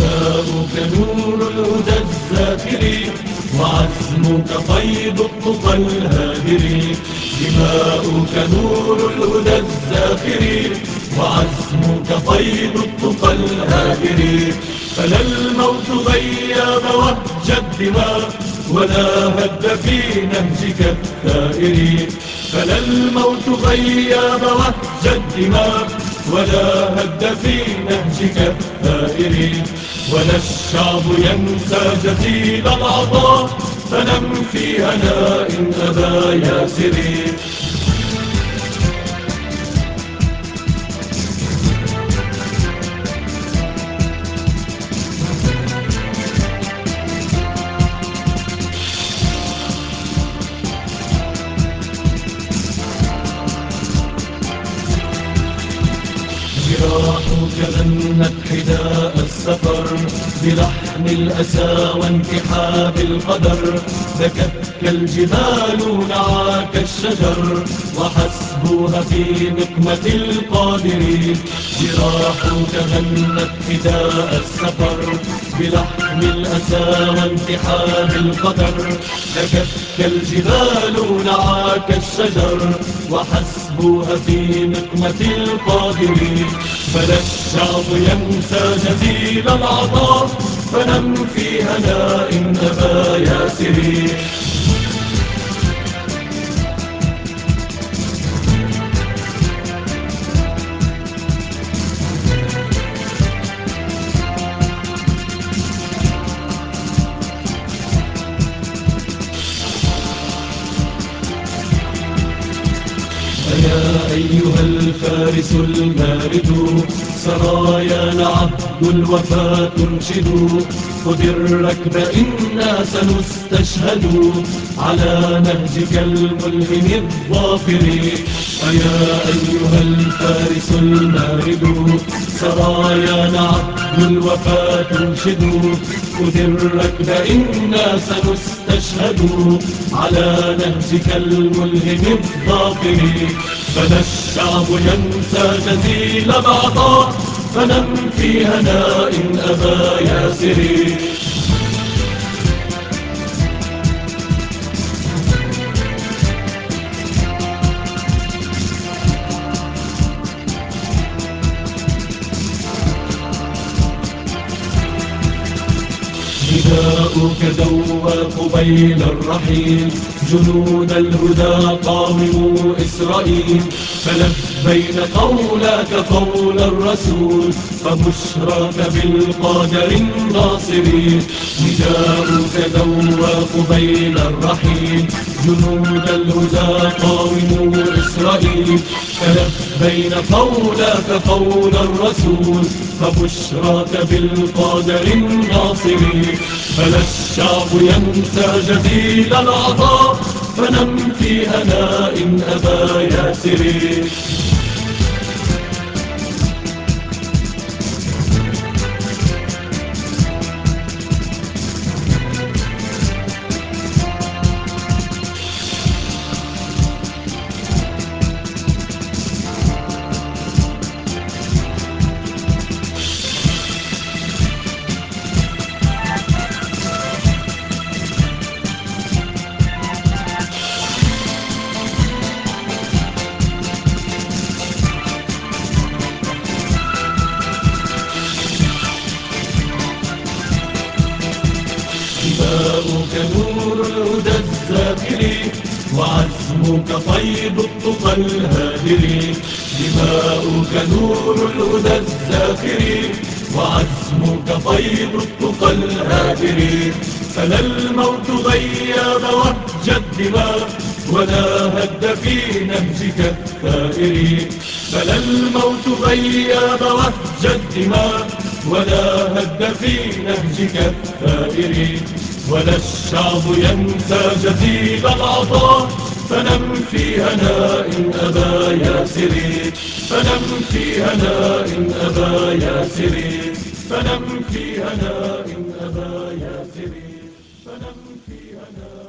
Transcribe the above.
دماؤك نور الهدى الزاكر، وعزمك فيض الطفى الهادر. دماؤك نور الهدى الزاكر، وعزمك فيض الطفى الهادر. فلا الموت غياب وهج الدماء، ولا هد في نهجك الثائر. فلا الموت غياب وهج الدماء، ولا هد في نهجك الثائر. ولا الشعب ينسى جزيل العطاء، فنم في هناء أبا ياسر. جراحك غنت حداء السفر بلحن الأسى وانتحاب القدر. بكتك الجبال نعاك الشجر، وحسبوها في نقمة القادر. جراحك غنت حداء السفر بلحن الأسى وانتحاب القدر. بكتك الجبال نعاك الشجر، وحسبوها في نقمة القادر. فلا الشعب ينسى جزيل العطاء، فنم في هناء أبا ياسر. يا أيها الفارس المارد، سرايانا عهد الوفاة تنشد. خذ الركب إنا سنستشهد على نهجك الملهم الظافر. يا أيها الفارس المارد، سرايانا عهد الوفاة تنشد. خذ الركب إنا سنستشهد على نهجك الملهم الظافر. فلا الشعب ينسى جزيل العطاء، فنم في هناء أبا ياسر. نداؤك دوى قبيل الرحيل، جنود الهدى قاوموا إسرائيل. فلبينا قولك قول الرسول، فبشراك بالقادر الناصر. نداؤك دوى قبيل الرحيل، جنود الهدى قاوموا إسرائيل. فلبينا قولك قول الرسول، فبشراك بالقادر الناصر. فلا الشعب ينسى جزيل العطاء، فنم في هناء أبا ياسر. دماؤك نور الهدى الزاكر، وعزمك فيض الطفى الهادر. دماؤك نور الهدى الزاكر، وعزمك فيض الطفى الهادر. فلا الموت غياب وهج الدماء، ولا هد في نهجك الثائر. فلا الموت غياب وهج الدماء، ولا هد في نهجك الثائر. ولا الشعب ينسى جزيل العطاء، فنم في هناء أبا ياسر. فنم في هناء أبا ياسر. فنم في هناء أبا ياسر. فنم في هناء